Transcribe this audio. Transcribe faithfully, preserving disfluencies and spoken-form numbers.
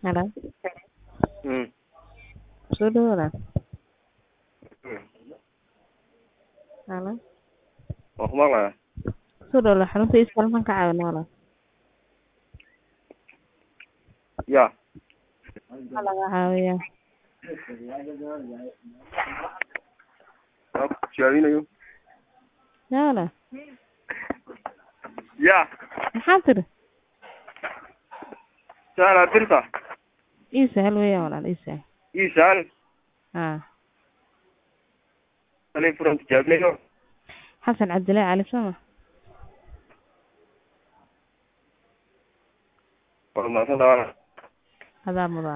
Halo. Hmm. Soo dhawaada. Halo. Waa ku maqlayaa. Soo dhawaada xarunta isbitaalka ka caawin walaal. Ya. Maxaa laga caawiyaa? Waa ku tijaabinayo. Yaala. Ya. Maxaa tiri? Sahal dirta. Ii sahal weeyaan walaal ii sahal. Ii sahal. Haa. Ani furan tijaabinayo. Xasan Cabdilaahi Cali Sama. Waa mahadsan tahay. Hadaa mudan.